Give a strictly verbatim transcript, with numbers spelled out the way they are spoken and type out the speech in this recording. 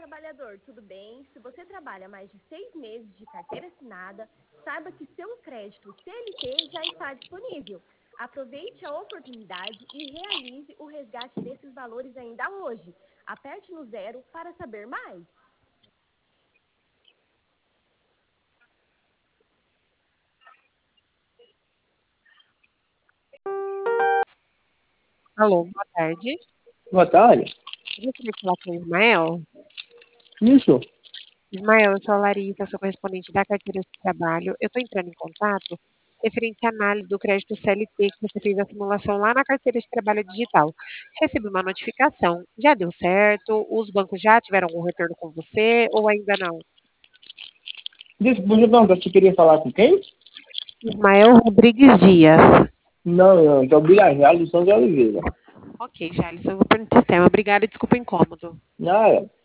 trabalhador, tudo bem? Se você trabalha mais de seis meses de carteira assinada, saiba que seu crédito C L T já está disponível. Aproveite a oportunidade e realize o resgate desses valores ainda hoje. Aperte no zero para saber mais. Alô, boa tarde. Boa tarde. Eu gostaria de falar com o Ismael. Isso. Ismael, eu sou a Larissa, sou correspondente da carteira de trabalho. Eu estou entrando em contato referente à análise do crédito C L T que você fez a simulação lá na carteira de trabalho digital. Recebi uma notificação. Já deu certo? Os bancos já tiveram algum retorno com você ou ainda não? Desculpa, não, você queria falar com quem? Ismael Rodrigues Dias. Não, não, então Birajá de São de Oliveira. Ok, Jalisson, eu vou pôr no sistema. Obrigada e desculpa o incômodo. Nada.